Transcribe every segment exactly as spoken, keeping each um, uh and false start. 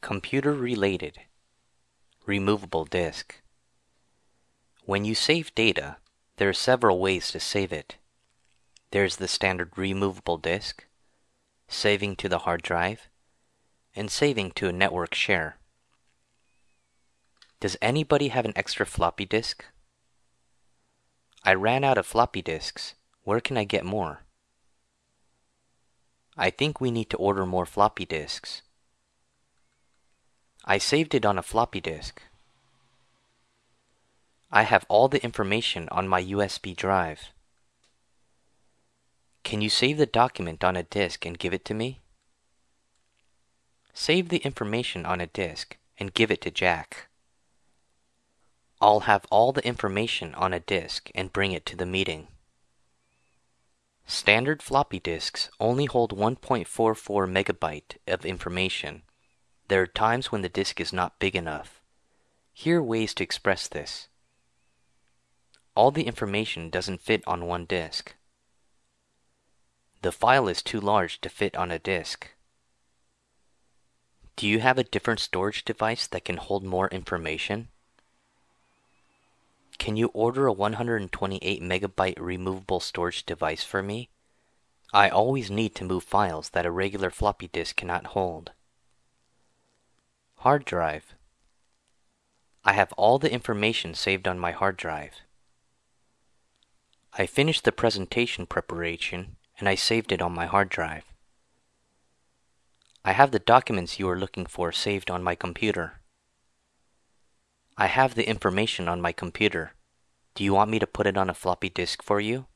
Computer-related removable disk. When you save data, there are several ways to save it. There's the standard removable disk, saving to the hard drive, and saving to a network share. Does anybody have an extra floppy disk? I ran out of floppy disks. Where can I get more? I think we need to order more floppy disks. I saved it on a floppy disk. I have all the information on my U S B drive. Can you save the document on a disk and give it to me? Save the information on a disk and give it to Jack. I'll have all the information on a disk and bring it to the meeting. Standard floppy disks only hold one point four four megabyte of information. There are times when the disk is not big enough. Here are ways to express this. All the information doesn't fit on one disk. The file is too large to fit on a disk. Do you have a different storage device that can hold more information? Can you order a one hundred twenty-eight megabyte removable storage device for me? I always need to move files that a regular floppy disk cannot hold. Hard drive. I have all the information saved on my hard drive. I finished the presentation preparation and I saved it on my hard drive. I have the documents you are looking for saved on my computer. I have the information on my computer. Do you want me to put it on a floppy disk for you?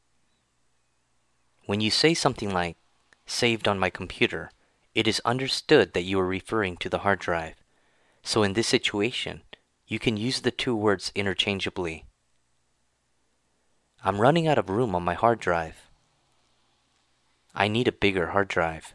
When you say something like, saved on my computer, it is understood that you are referring to the hard drive. So in this situation, you can use the two words interchangeably. I'm running out of room on my hard drive. I need a bigger hard drive.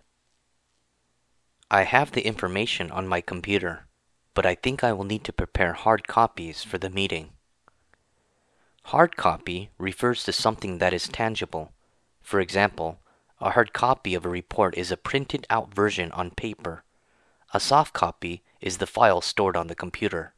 I have the information on my computer, but I think I will need to prepare hard copies for the meeting. Hard copy refers to something that is tangible. For example, a hard copy of a report is a printed out version on paper. A soft copy is the file stored on the computer.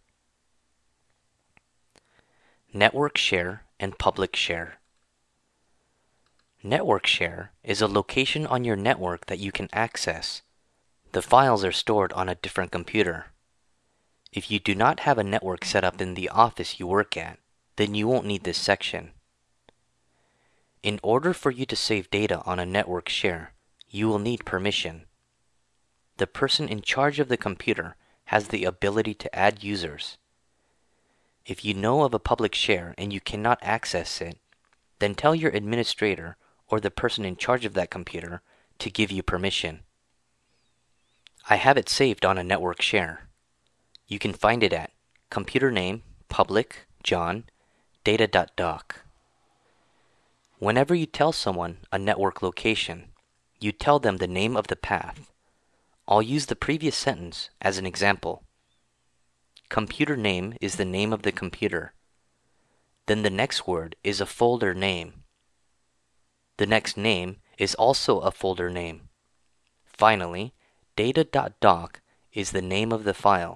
Network share and public share. Network share is a location on your network that you can access. The files are stored on a different computer. If you do not have a network set up in the office you work at, then you won't need this section. In order for you to save data on a network share, you will need permission. The person in charge of the computer has the ability to add users. If you know of a public share and you cannot access it, then tell your administrator or the person in charge of that computer to give you permission. I have it saved on a network share. You can find it at computer name, public, John, data.doc. Whenever you tell someone a network location, you tell them the name of the path. I'll use the previous sentence as an example. Computer name is the name of the computer. Then the next word is a folder name. The next name is also a folder name. Finally, data.doc is the name of the file.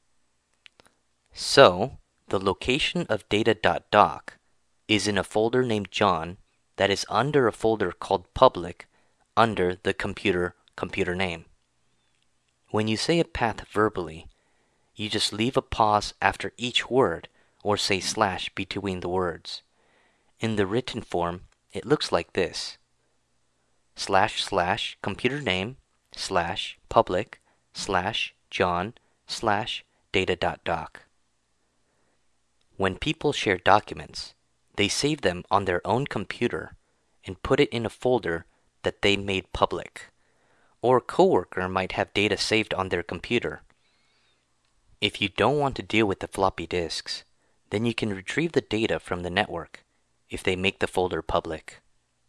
So, the location of data.doc is in a folder named John that is under a folder called public under the computer computer name. When you say a path verbally, you just leave a pause after each word or say slash between the words. In the written form, it looks like this. Slash slash computer name slash public slash John slash data.doc. When people share documents, they save them on their own computer and put it in a folder that they made public. Or a coworker might have data saved on their computer. If you don't want to deal with the floppy disks, then you can retrieve the data from the network if they make the folder public.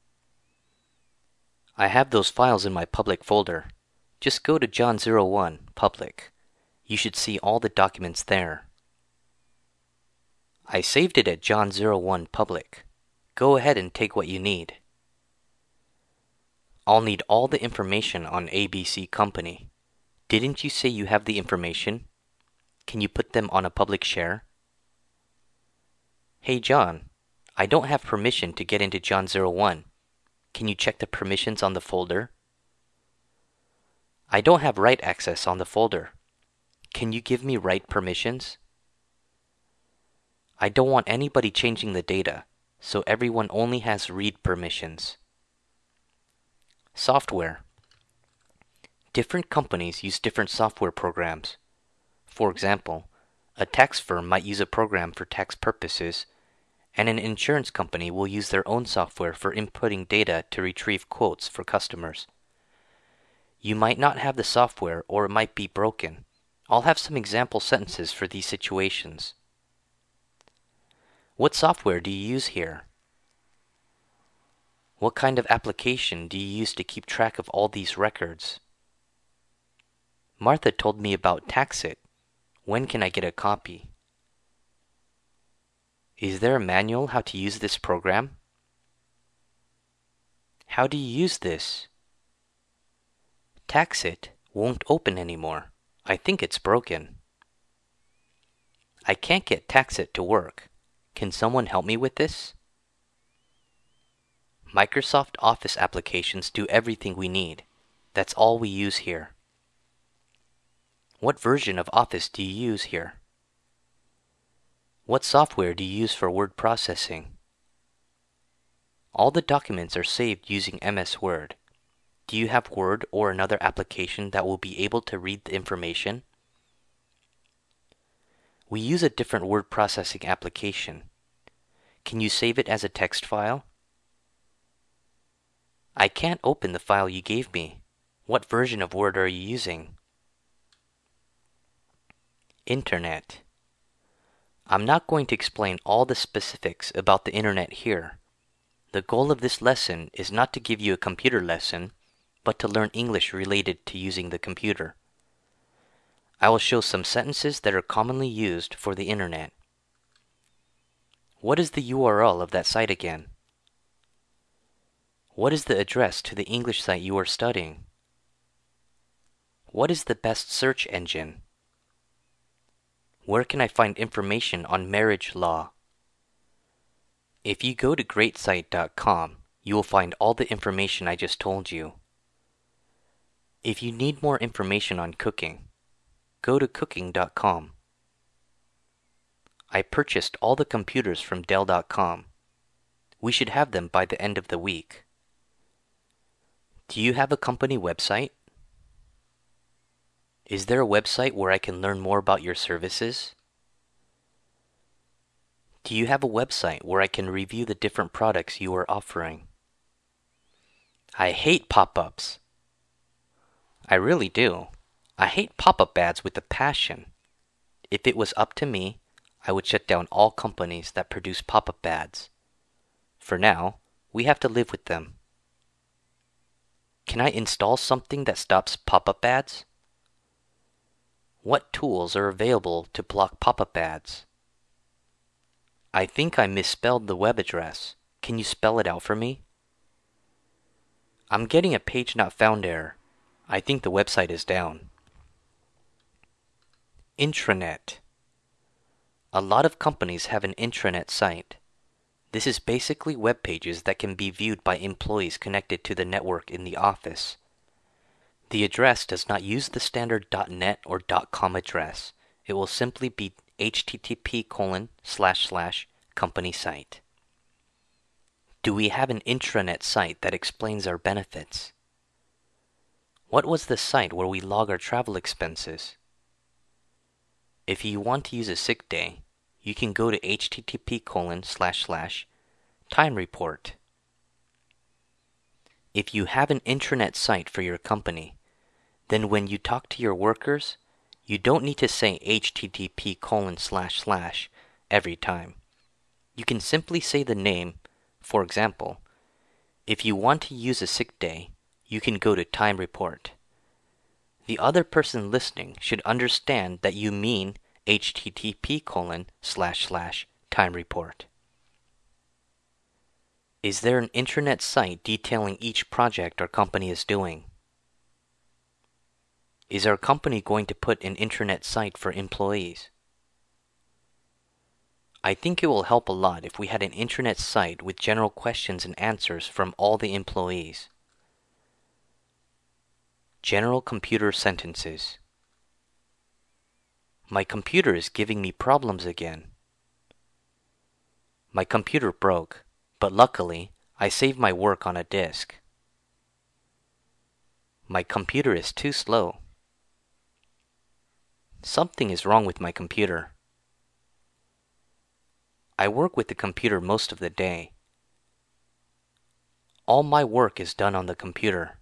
I have those files in my public folder. Just go to John zero one, public. You should see all the documents there. I saved it at John zero one, public. Go ahead and take what you need. I'll need all the information on A B C Company. Didn't you say you have the information? Can you put them on a public share? Hey John, I don't have permission to get into John zero one. Can you check the permissions on the folder? I don't have write access on the folder. Can you give me write permissions? I don't want anybody changing the data, so everyone only has read permissions. Software. Different companies use different software programs. For example, a tax firm might use a program for tax purposes, and an insurance company will use their own software for inputting data to retrieve quotes for customers. You might not have the software, or it might be broken. I'll have some example sentences for these situations. What software do you use here? What kind of application do you use to keep track of all these records? Martha told me about TaxIt. When can I get a copy? Is there a manual how to use this program? How do you use this? TaxIt won't open anymore. I think it's broken. I can't get TaxIt to work. Can someone help me with this? Microsoft Office applications do everything we need. That's all we use here. What version of Office do you use here? What software do you use for word processing? All the documents are saved using M S Word. Do you have Word or another application that will be able to read the information? We use a different word processing application. Can you save it as a text file? I can't open the file you gave me. What version of Word are you using? Internet. I'm not going to explain all the specifics about the Internet here. The goal of this lesson is not to give you a computer lesson, but to learn English related to using the computer. I will show some sentences that are commonly used for the Internet. What is the U R L of that site again? What is the address to the English site you are studying? What is the best search engine? Where can I find information on marriage law? If you go to great site dot com, you will find all the information I just told you. If you need more information on cooking, go to cooking dot com. I purchased all the computers from dell dot com. We should have them by the end of the week. Do you have a company website? Is there a website where I can learn more about your services? Do you have a website where I can review the different products you are offering? I hate pop-ups. I really do. I hate pop-up ads with a passion. If it was up to me, I would shut down all companies that produce pop-up ads. For now, we have to live with them. Can I install something that stops pop-up ads? What tools are available to block pop-up ads? I think I misspelled the web address. Can you spell it out for me? I'm getting a page not found error. I think the website is down. Intranet. A lot of companies have an intranet site. This is basically web pages that can be viewed by employees connected to the network in the office. The address does not use the standard .net or .com address. It will simply be http colon slash slash company site. Do we have an intranet site that explains our benefits? What was the site where we log our travel expenses? If you want to use a sick day, you can go to http colon slash slash time report. If you have an intranet site for your company, then when you talk to your workers, you don't need to say http colon slash slash every time. You can simply say the name. For example, if you want to use a sick day, you can go to time report. The other person listening should understand that you mean http colon slash slash time report. Is there an intranet site detailing each project our company is doing? Is our company going to put an intranet site for employees? I think it will help a lot if we had an intranet site with general questions and answers from all the employees. General computer sentences. My computer is giving me problems again. My computer broke, but luckily I saved my work on a disk. My computer is too slow. Something is wrong with my computer. I work with the computer most of the day. All my work is done on the computer.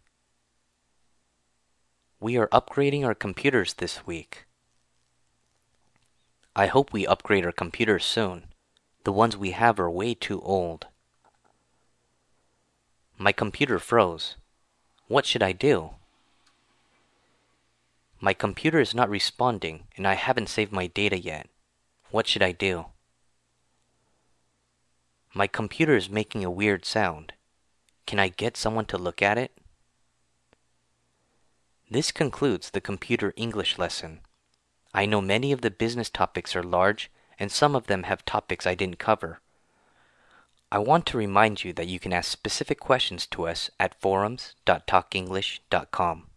We are upgrading our computers this week. I hope we upgrade our computers soon. The ones we have are way too old. My computer froze. What should I do? My computer is not responding and I haven't saved my data yet. What should I do? My computer is making a weird sound. Can I get someone to look at it? This concludes the computer English lesson. I know many of the business topics are large and some of them have topics I didn't cover. I want to remind you that you can ask specific questions to us at forums dot talk english dot com.